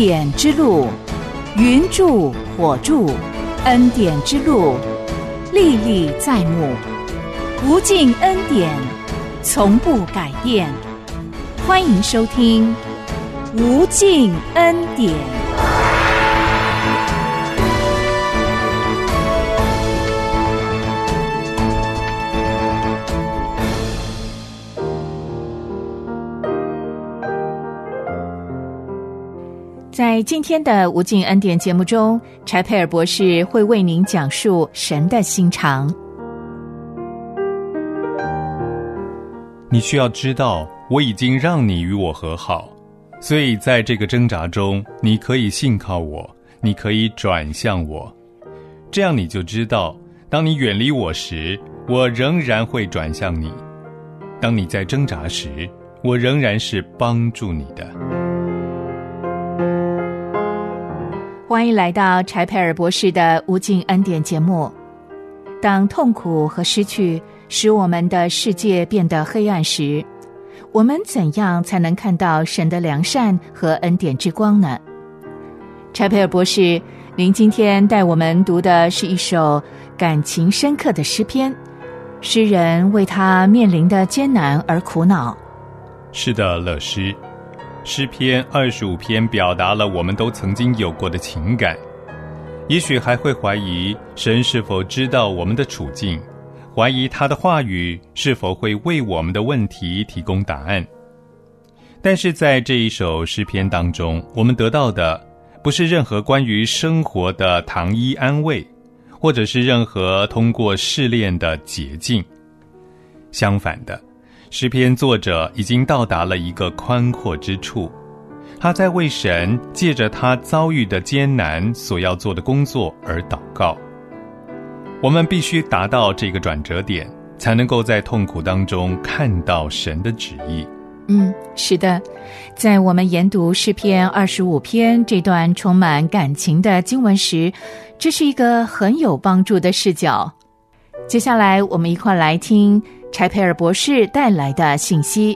典之路，云柱火柱，恩典之路，历历在目，无尽恩典，从不改变。欢迎收听无尽恩典。在今天的无尽恩典节目中，柴佩尔博士会为您讲述神的心肠。 你需要知道，我已经让你与我和好，所以在这个挣扎中，你可以信靠我，你可以转向我。这样你就知道，当你远离我时，我仍然会转向你；当你在挣扎时，我仍然是帮助你的。 欢迎来到柴佩尔博士的无尽恩典节目。当痛苦和失去使我们的世界变得黑暗时，我们怎样才能看到神的良善和恩典之光呢？柴佩尔博士，您今天带我们读的是一首感情深刻的诗篇，诗人为他面临的艰难而苦恼。 是的，乐师。诗篇25篇表达了我们都曾经有过的情感，也许还会怀疑神是否知道我们的处境，怀疑他的话语是否会为我们的问题提供答案。但是在这一首诗篇当中，我们得到的不是任何关于生活的糖衣安慰，或者是任何通过试炼的捷径。相反的，诗篇作者已经到达了一个宽阔之处，他在为神借着他遭遇的艰难所要做的工作而祷告。我们必须达到这个转折点，才能够在痛苦当中看到神的旨意。 是的，在我们研读诗篇25篇这段充满感情的经文时，这是一个很有帮助的视角。接下来我们一块来听柴佩尔博士带来的信息。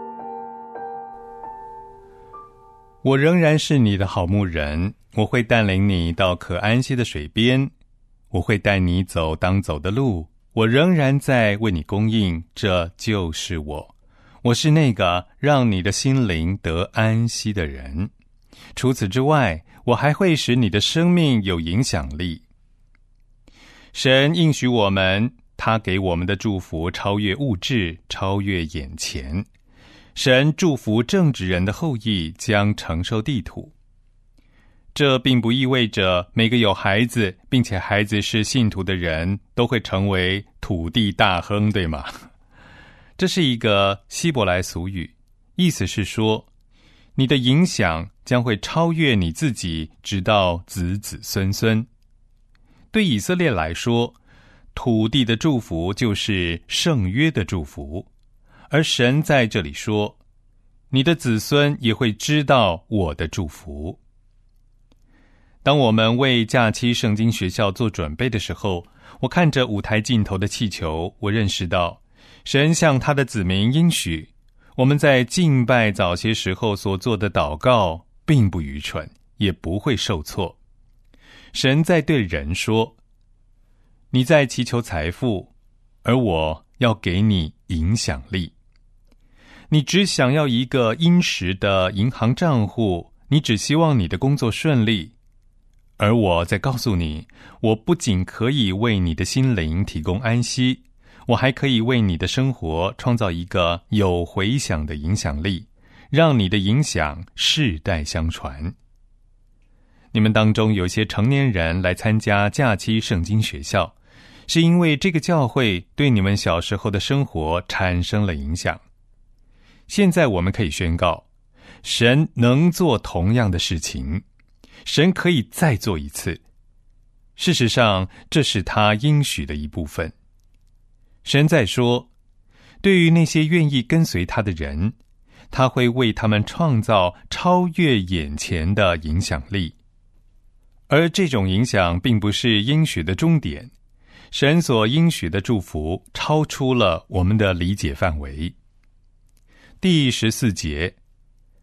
我仍然是你的好牧人，我会带领你到可安息的水边，我会带你走当走的路，我仍然在为你供应，这就是我。我是那个让你的心灵得安息的人。除此之外，我还会使你的生命有影响力。神应许我们，他给我们的祝福超越物质，超越眼前。神祝福正直人的后裔将承受地土。这并不意味着每个有孩子并且孩子是信徒的人都会成为土地大亨，对吗？这是一个希伯来俗语，意思是说，你的影响将会超越你自己，直到子子孙孙。对以色列来说，土地的祝福就是圣约的祝福，而神在这里说，你的子孙也会知道我的祝福。当我们为假期圣经学校做准备的时候，我看着舞台尽头的气球，我认识到神向他的子民应许，我们在敬拜早些时候所做的祷告并不愚蠢，也不会受挫。神在对人说，你在祈求财富，而我要给你影响力。你只想要一个殷实的银行账户，你只希望你的工作顺利，而我在告诉你，我不仅可以为你的心灵提供安息，我还可以为你的生活创造一个有回响的影响力，让你的影响世代相传。你们当中有些成年人来参加假期圣经学校，是因为这个教会对你们小时候的生活产生了影响。现在我们可以宣告，神能做同样的事情，神可以再做一次。事实上，这是他应许的一部分。神在说，对于那些愿意跟随他的人，他会为他们创造超越眼前的影响力。而这种影响并不是应许的终点，神所应许的祝福超出了我们的理解范围。第14节，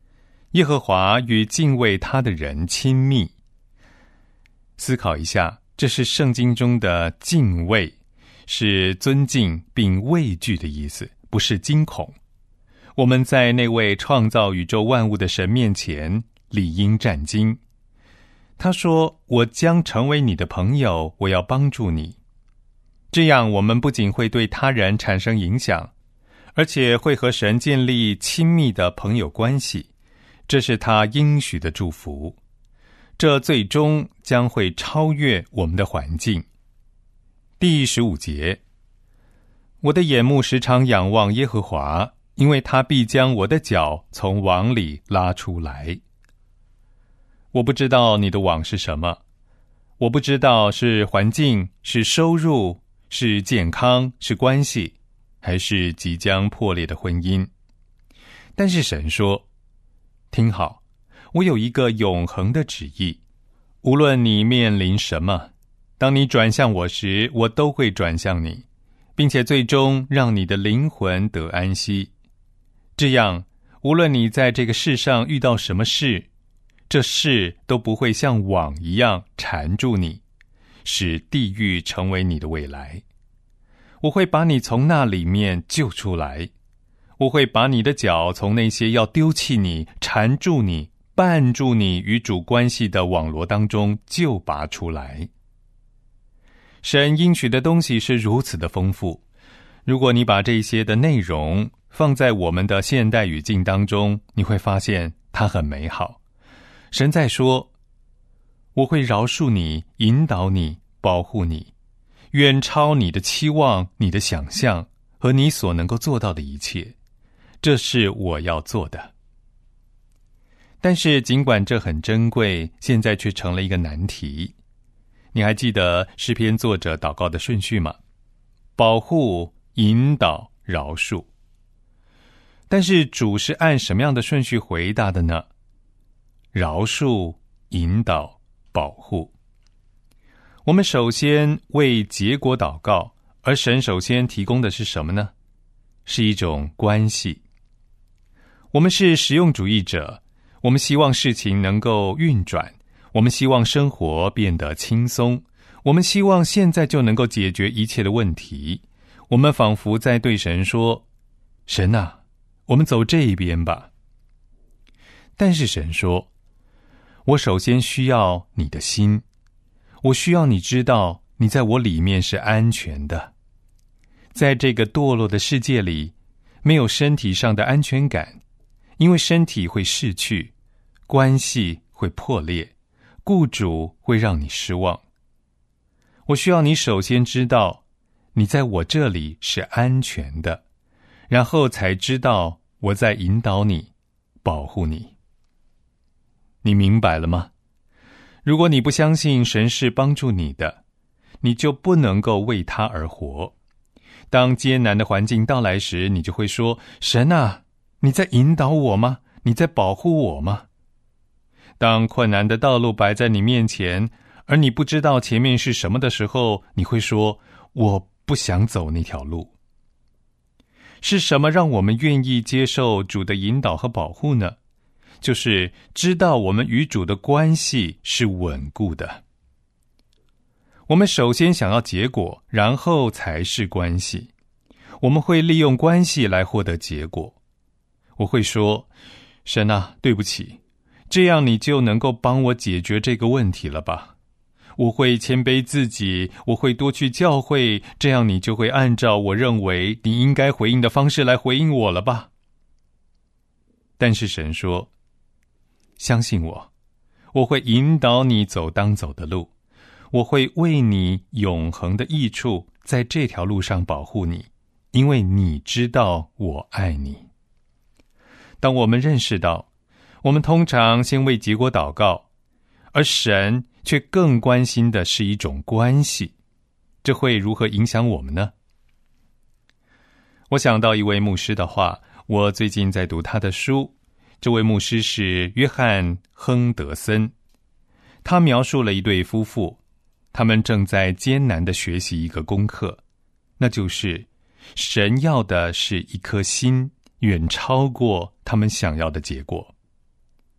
耶和华与敬畏他的人亲密。思考一下，这是圣经中的敬畏，是尊敬并畏惧的意思，不是惊恐。我们在那位创造宇宙万物的神面前理应战兢。他说，我将成为你的朋友，我要帮助你。这样我们不仅会对他人产生影响，而且会和神建立亲密的朋友关系，这是他应许的祝福。这最终将会超越我们的环境。第15节，我的眼目时常仰望耶和华，因为他必将我的脚从网里拉出来。我不知道你的网是什么，我不知道是环境，是收入，是健康，是关系，还是即将破裂的婚姻。但是神说，听好，我有一个永恒的旨意，无论你面临什么，当你转向我时，我都会转向你，并且最终让你的灵魂得安息。这样，无论你在这个世上遇到什么事，这事都不会像网一样缠住你，使地狱成为你的未来。我会把你从那里面救出来，我会把你的脚从那些要丢弃你、缠住你、绊住你与主关系的网罗当中救拔出来。神应许的东西是如此的丰富，如果你把这些的内容放在我们的现代语境当中，你会发现它很美好。神在说，我会饶恕你，引导你，保护你，远超你的期望、你的想象和你所能够做到的一切，这是我要做的。但是尽管这很珍贵，现在却成了一个难题。你还记得诗篇作者祷告的顺序吗？保护、引导、饶恕。但是主是按什么样的顺序回答的呢？饶恕、引导、保护。我们首先为结果祷告，而神首先提供的是什么呢？是一种关系。我们是实用主义者，我们希望事情能够运转，我们希望生活变得轻松，我们希望现在就能够解决一切的问题。我们仿佛在对神说，神啊，我们走这一边吧。但是神说，我首先需要你的心，我需要你知道你在我里面是安全的。在这个堕落的世界里，没有身体上的安全感，因为身体会逝去，关系会破裂，雇主会让你失望。我需要你首先知道你在我这里是安全的，然后才知道我在引导你，保护你。你明白了吗？如果你不相信神是帮助你的，你就不能够为他而活。当艰难的环境到来时，你就会说，神啊，你在引导我吗？你在保护我吗？当困难的道路摆在你面前，而你不知道前面是什么的时候，你会说，我不想走那条路。是什么让我们愿意接受主的引导和保护呢？就是知道我们与主的关系是稳固的。我们首先想要结果，然后才是关系。我们会利用关系来获得结果。我会说，神啊，对不起，这样你就能够帮我解决这个问题了吧？我会谦卑自己，我会多去教会，这样你就会按照我认为你应该回应的方式来回应我了吧？但是神说，相信我，我会引导你走当走的路，我会为你永恒的益处在这条路上保护你，因为你知道我爱你。当我们认识到，我们通常先为结果祷告，而神却更关心的是一种关系，这会如何影响我们呢？我想到一位牧师的话，我最近在读他的书，这位牧师是约翰·亨德森。他描述了一对夫妇，他们正在艰难地学习一个功课，那就是神要的是一颗心，远超过他们想要的结果。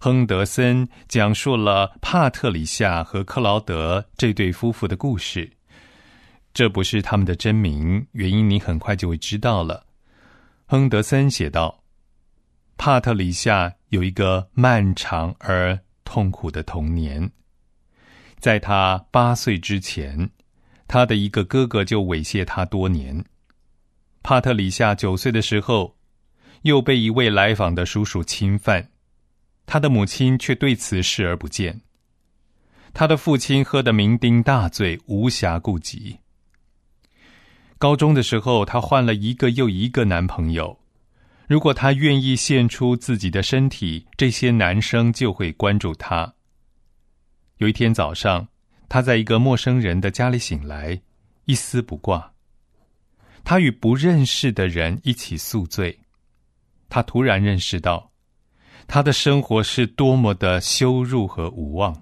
亨德森讲述了帕特里夏和克劳德这对夫妇的故事。这不是他们的真名，原因你很快就会知道了。亨德森写道，帕特里夏有一个漫长而痛苦的童年。在他8岁之前，他的一个哥哥就猥亵他多年。帕特里夏9岁的时候，又被一位来访的叔叔侵犯，他的母亲却对此视而不见。他的父亲喝得酩酊大醉，无暇顾及。高中的时候，他换了一个又一个男朋友。如果他愿意献出自己的身体，这些男生就会关注他。有一天早上，他在一个陌生人的家里醒来，一丝不挂。他与不认识的人一起宿醉。他突然认识到，他的生活是多么的羞辱和无望。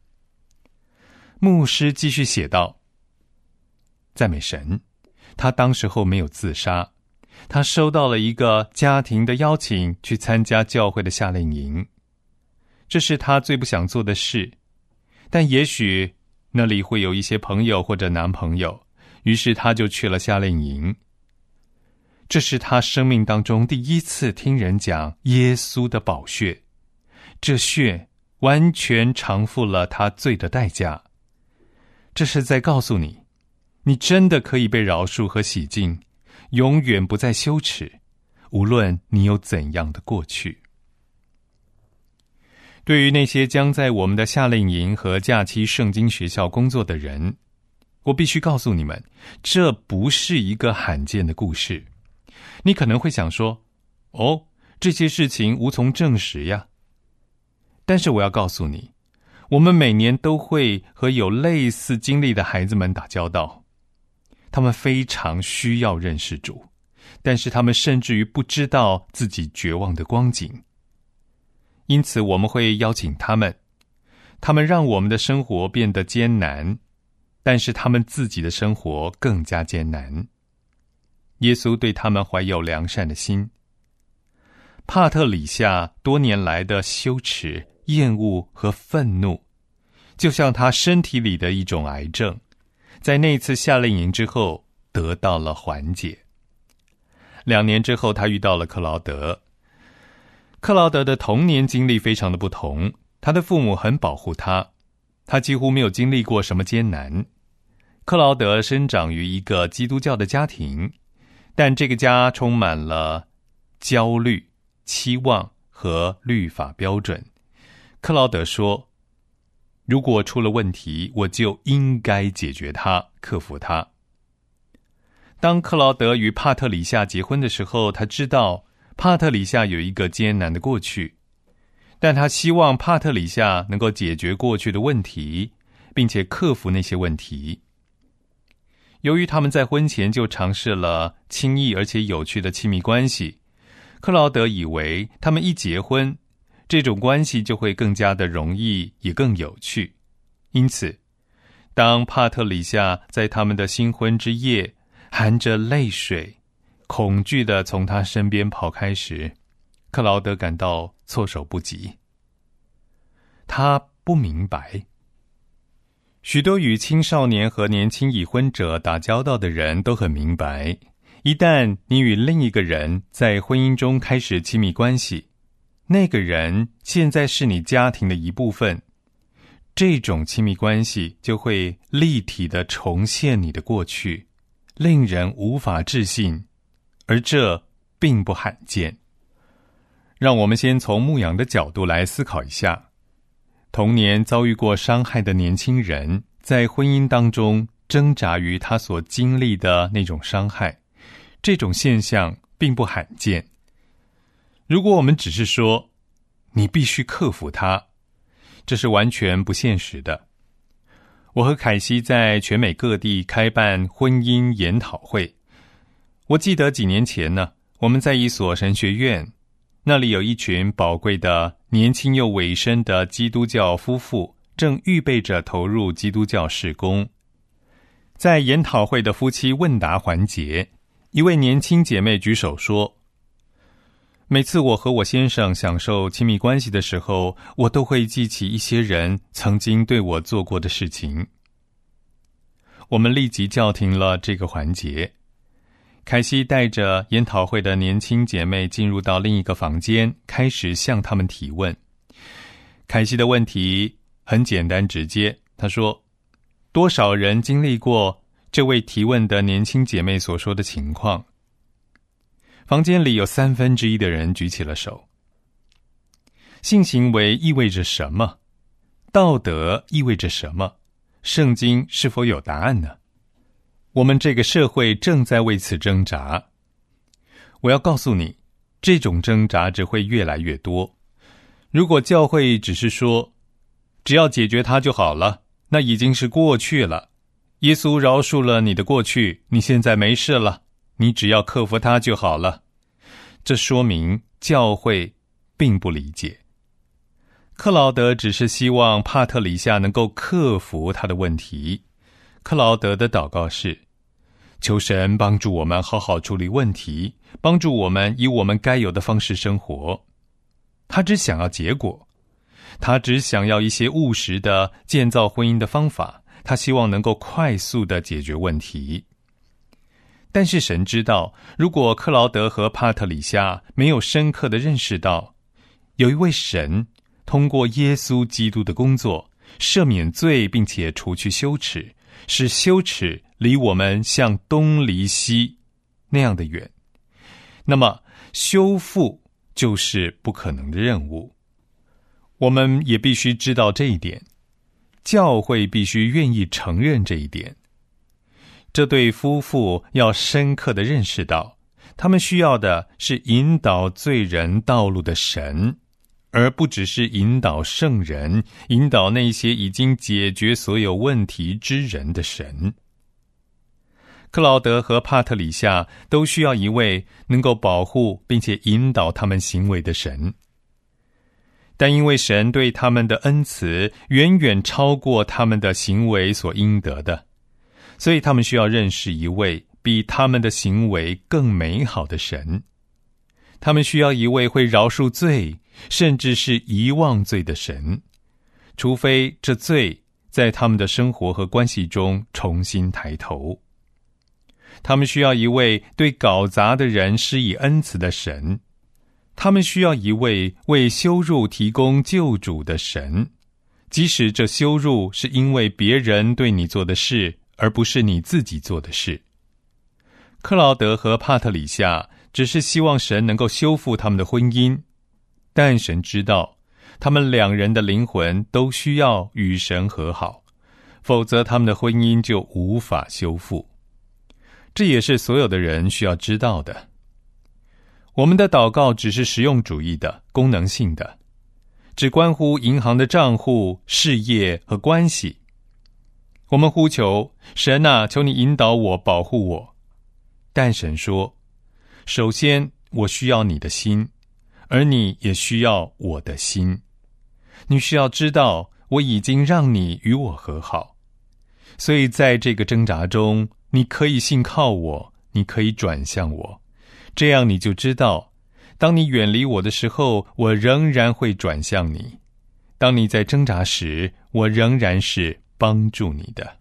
牧师继续写道，赞美神，他当时候没有自杀，他收到了一个家庭的邀请去参加教会的夏令营。这是他最不想做的事，但也许那里会有一些朋友或者男朋友，于是他就去了夏令营。这是他生命当中第一次听人讲耶稣的宝血，这血完全偿付了他罪的代价。这是在告诉你，你真的可以被饶恕和洗净，永远不再羞耻，无论你有怎样的过去。对于那些将在我们的夏令营和假期圣经学校工作的人，我必须告诉你们，这不是一个罕见的故事。你可能会想说，这些事情无从证实呀。但是我要告诉你，我们每年都会和有类似经历的孩子们打交道。他们非常需要认识主，但是他们甚至于不知道自己绝望的光景。因此我们会邀请他们让我们的生活变得艰难，但是他们自己的生活更加艰难。耶稣对他们怀有良善的心。帕特里夏多年来的羞耻、厌恶和愤怒，就像他身体里的一种癌症，在那次夏令营之后得到了缓解。2年之后，他遇到了克劳德。克劳德的童年经历非常的不同，他的父母很保护他，他几乎没有经历过什么艰难。克劳德生长于一个基督教的家庭，但这个家充满了焦虑、期望和律法标准。克劳德说，如果出了问题，我就应该解决它，克服它。当克劳德与帕特里夏结婚的时候，他知道帕特里夏有一个艰难的过去，但他希望帕特里夏能够解决过去的问题，并且克服那些问题。由于他们在婚前就尝试了轻易而且有趣的亲密关系，克劳德以为他们一结婚，这种关系就会更加的容易，也更有趣。因此，当帕特里夏在他们的新婚之夜含着泪水恐惧地从他身边跑开时，克劳德感到措手不及。他不明白，许多与青少年和年轻已婚者打交道的人都很明白，一旦你与另一个人在婚姻中开始亲密关系，那个人现在是你家庭的一部分，这种亲密关系就会立体地重现你的过去，令人无法置信，而这并不罕见。让我们先从牧养的角度来思考一下，童年遭遇过伤害的年轻人在婚姻当中挣扎于他所经历的那种伤害，这种现象并不罕见。如果我们只是说你必须克服它，这是完全不现实的。我和凯西在全美各地开办婚姻研讨会。我记得几年前呢，我们在一所神学院，那里有一群宝贵的年轻又委身的基督教夫妇，正预备着投入基督教事工。在研讨会的夫妻问答环节，一位年轻姐妹举手说， 每次我和我先生享受亲密关系的时候，我都会记起一些人曾经对我做过的事情。我们立即叫停了这个环节。凯西带着研讨会的年轻姐妹进入到另一个房间，开始向她们提问。凯西的问题很简单直接，她说：多少人经历过这位提问的年轻姐妹所说的情况？房间里有1/3的人举起了手。性行为意味着什么？道德意味着什么？圣经是否有答案呢？我们这个社会正在为此挣扎。我要告诉你，这种挣扎只会越来越多。如果教会只是说，只要解决它就好了，那已经是过去了。耶稣饶恕了你的过去，你现在没事了，你只要克服它就好了。这说明教会并不理解。克劳德只是希望帕特里夏能够克服他的问题。克劳德的祷告是：求神帮助我们好好处理问题，帮助我们以我们该有的方式生活。他只想要结果，他只想要一些务实的建造婚姻的方法，他希望能够快速的解决问题。但是神知道，如果克劳德和帕特里夏没有深刻的认识到，有一位神通过耶稣基督的工作赦免罪，并且除去羞耻，使羞耻离我们像东离西那样的远，那么修复就是不可能的任务。我们也必须知道这一点，教会必须愿意承认这一点。这对夫妇要深刻地认识到，他们需要的是引导罪人道路的神，而不只是引导圣人，引导那些已经解决所有问题之人的神。克劳德和帕特里夏都需要一位能够保护并且引导他们行为的神，但因为神对他们的恩慈远远超过他们的行为所应得的，所以他们需要认识一位比他们的行为更美好的神。他们需要一位会饶恕罪，甚至是遗忘罪的神，除非这罪在他们的生活和关系中重新抬头。他们需要一位对搞砸的人施以恩慈的神，他们需要一位为羞辱提供救主的神，即使这羞辱是因为别人对你做的事，而不是你自己做的事。克劳德和帕特里夏只是希望神能够修复他们的婚姻，但神知道他们两人的灵魂都需要与神和好，否则他们的婚姻就无法修复。这也是所有的人需要知道的。我们的祷告只是实用主义的、功能性的，只关乎银行的账户、事业和关系。我们呼求神啊，求你引导我，保护我。但神说，首先我需要你的心，而你也需要我的心。你需要知道，我已经让你与我和好，所以在这个挣扎中，你可以信靠我，你可以转向我，这样你就知道，当你远离我的时候，我仍然会转向你；当你在挣扎时，我仍然是帮助你的。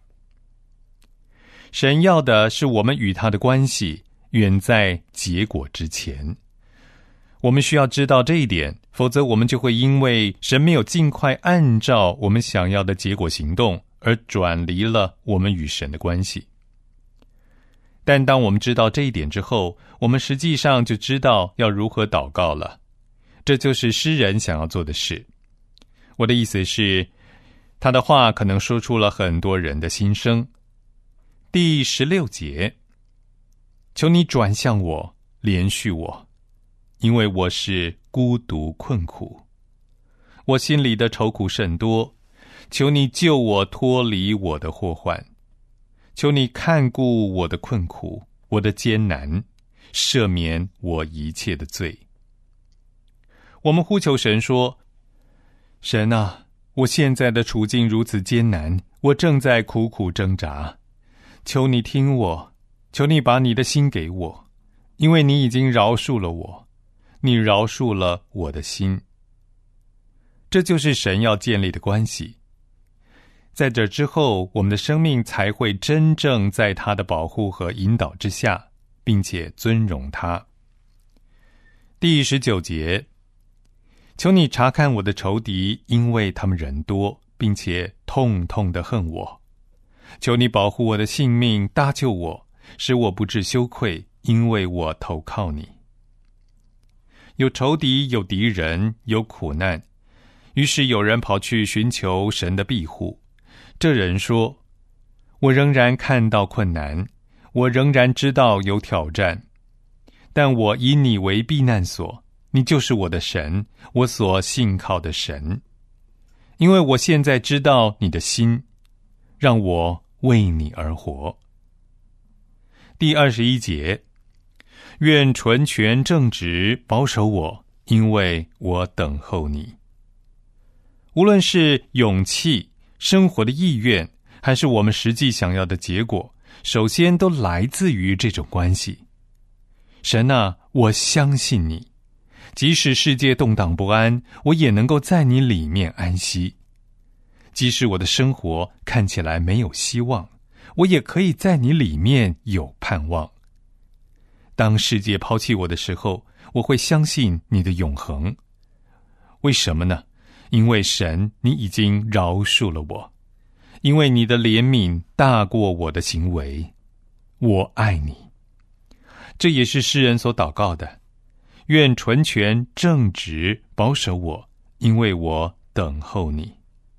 神要的是我们与他的关系远在结果之前。我们需要知道这一点，否则我们就会因为神没有尽快按照我们想要的结果行动，而转离了我们与神的关系。但当我们知道这一点之后，我们实际上就知道要如何祷告了。这就是诗人想要做的事。我的意思是，他的话可能说出了很多人的心声。第16节，求你转向我，怜恤我，因为我是孤独困苦，我心里的愁苦甚多，求你救我脱离我的祸患，求你看顾我的困苦，我的艰难，赦免我一切的罪。我们呼求神说，神啊，我现在的处境如此艰难，我正在苦苦挣扎，求你听我，求你把你的心给我，因为你已经饶恕了我， 你饶恕了我的心。这就是神要建立的关系。在这之后，我们的生命才会真正在他的保护和引导之下，并且尊荣他。第19节，求你查看我的仇敌，因为他们人多，并且痛痛地恨我。求你保护我的性命，搭救我，使我不致羞愧，因为我投靠你。有仇敌，有敌人，有苦难，于是有人跑去寻求神的庇护。这人说，我仍然看到困难，我仍然知道有挑战，但我以你为避难所，你就是我的神，我所信靠的神。因为我现在知道你的心，让我为你而活。第21节，愿纯全正直保守我，因为我等候你。无论是勇气、生活的意愿，还是我们实际想要的结果，首先都来自于这种关系。神啊，我相信你，即使世界动荡不安，我也能够在你里面安息。即使我的生活看起来没有希望，我也可以在你里面有盼望。当世界抛弃我的时候，我会相信你的永恒。为什么呢？因为神，你已经饶恕了我，因为你的怜悯大过我的行为。我爱你。这也是诗人所祷告的，愿纯全正直保守我，因为我等候你。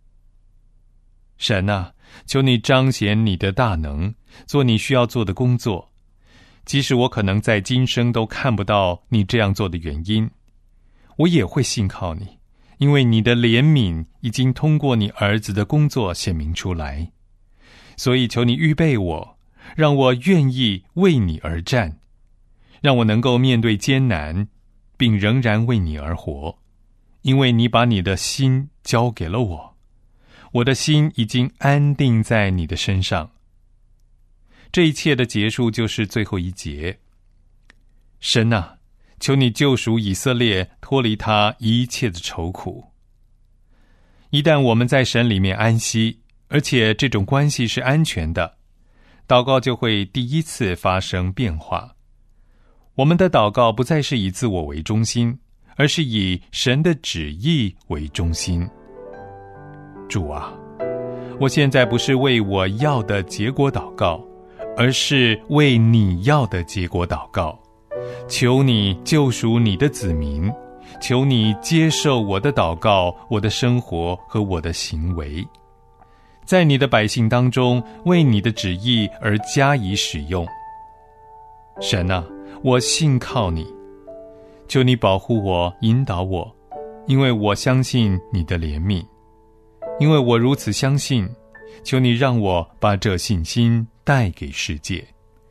神啊，求你彰显你的大能，做你需要做的工作。即使我可能在今生都看不到你这样做的原因，我也会信靠你，因为你的怜悯已经通过你儿子的工作显明出来。所以求你预备我，让我愿意为你而战，让我能够面对艰难，并仍然为你而活，因为你把你的心交给了我，我的心已经安定在你的身上。这一切的结束就是最后一节。神啊，求你救赎以色列，脱离他一切的愁苦。一旦我们在神里面安息，而且这种关系是安全的，祷告就会第一次发生变化。我们的祷告不再是以自我为中心，而是以神的旨意为中心。主啊，我现在不是为我要的结果祷告，而是为你要的结果祷告。求你救赎你的子民，求你接受我的祷告，我的生活和我的行为，在你的百姓当中为你的旨意而加以使用。神啊，我信靠你，求你保护我，引导我，因为我相信你的怜悯。因为我如此相信，求你让我把这信心带给世界。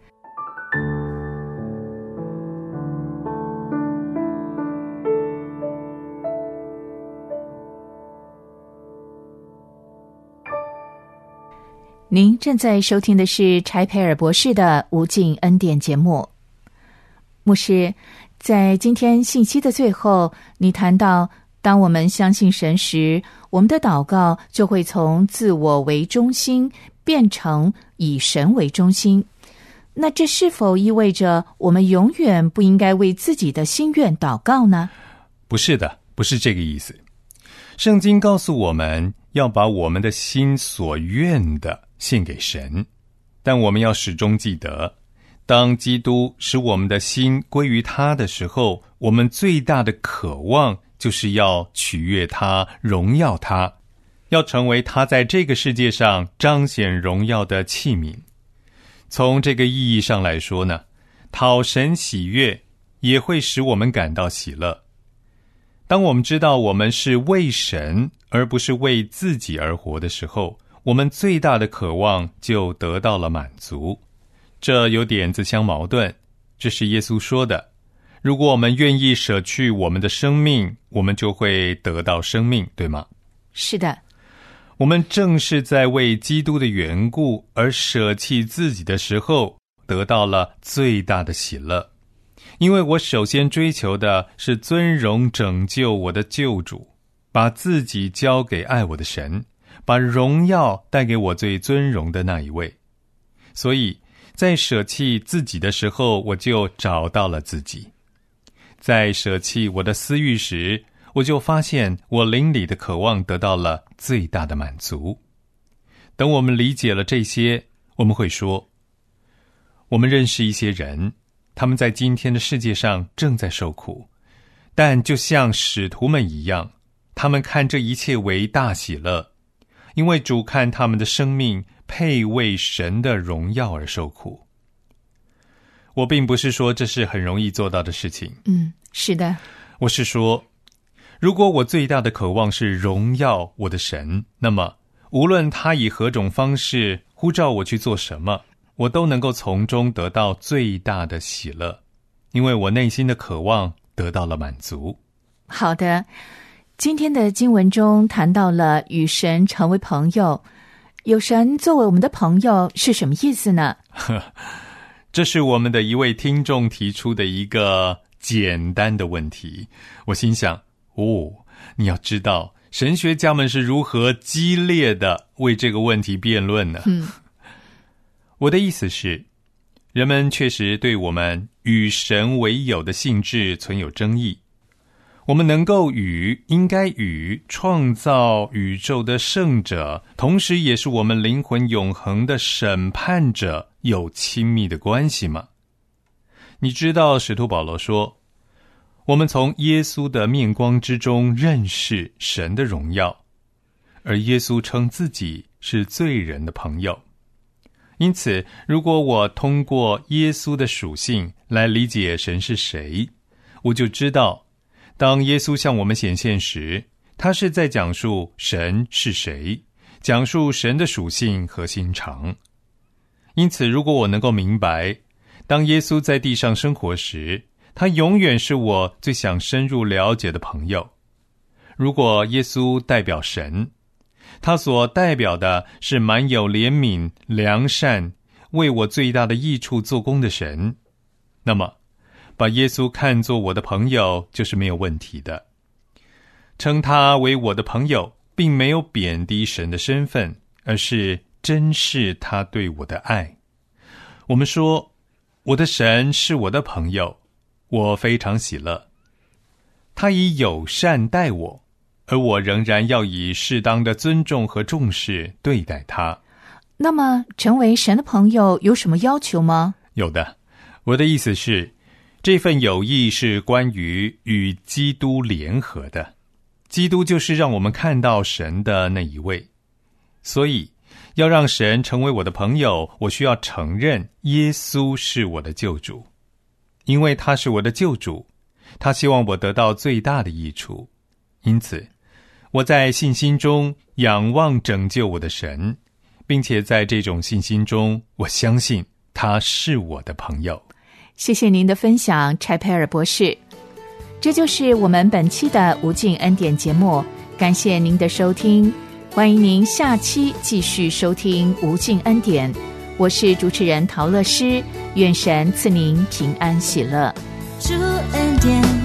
您正在收听的是柴培尔博士的无尽恩典节目。牧师，在今天信息的最后，你谈到当我们相信神时，我们的祷告就会从自我为中心变成以神为中心。那这是否意味着我们永远不应该为自己的心愿祷告呢？ 不是的，不是这个意思。圣经告诉我们要把我们的心所愿的献给神，但我们要始终记得，当基督使我们的心归于他的时候，我们最大的渴望就是要取悦他，荣耀他，要成为他在这个世界上彰显荣耀的器皿。从这个意义上来说呢，讨神喜悦也会使我们感到喜乐。当我们知道我们是为神而不是为自己而活的时候，我们最大的渴望就得到了满足。这有点自相矛盾，这是耶稣说的，如果我们愿意舍去我们的生命，我们就会得到生命，对吗？ 是的。 我们正是在为基督的缘故而舍弃自己的时候，得到了最大的喜乐。 因为我首先追求的是尊荣拯救我的救主，把自己交给爱我的神，把荣耀带给我最尊荣的那一位。所以在舍弃自己的时候，我就找到了自己。在舍弃我的私欲时，我就发现我灵里的渴望得到了最大的满足。等我们理解了这些，我们会说，我们认识一些人，他们在今天的世界上正在受苦，但就像使徒们一样，他们看这一切为大喜乐，因为主看他们的生命配为神的荣耀而受苦。我并不是说这是很容易做到的事情。 是的。 我是说，如果我最大的渴望是荣耀我的神，那么无论他以何种方式呼召我去做什么，我都能够从中得到最大的喜乐，因为我内心的渴望得到了满足。 好的，今天的经文中谈到了与神成为朋友，有神作为我们的朋友是什么意思呢？ 这是我们的一位听众提出的一个简单的问题。我心想，你要知道神学家们是如何激烈的为这个问题辩论呢？我的意思是，人们确实对我们与神为友的性质存有争议。我们能够与、应该与创造宇宙的圣者，同时也是我们灵魂永恒的审判者有亲密的关系吗？你知道使徒保罗说，我们从耶稣的面光之中认识神的荣耀，而耶稣称自己是罪人的朋友。因此，如果我通过耶稣的属性来理解神是谁，我就知道当耶稣向我们显现时，他是在讲述神是谁，讲述神的属性和心肠。因此，如果我能够明白，当耶稣在地上生活时，他永远是我最想深入了解的朋友。如果耶稣代表神，他所代表的是满有怜悯、良善，为我最大的益处做工的神，那么把耶稣看作我的朋友就是没有问题的。称他为我的朋友，并没有贬低神的身份，而是珍视他对我的爱。我们说，我的神是我的朋友，我非常喜乐。他以友善待我，而我仍然要以适当的尊重和重视对待他。 那么，成为神的朋友有什么要求吗？ 有的。我的意思是，这份友谊是关于与基督联合的。基督就是让我们看到神的那一位。所以，要让神成为我的朋友，我需要承认耶稣是我的救主。因为他是我的救主，他希望我得到最大的益处。因此，我在信心中仰望拯救我的神，并且在这种信心中，我相信他是我的朋友。 谢谢您的分享，柴佩尔博士。这就是我们本期的无尽恩典节目，感谢您的收听，欢迎您下期继续收听无尽恩典。我是主持人陶乐诗，愿神赐您平安喜乐。 主恩典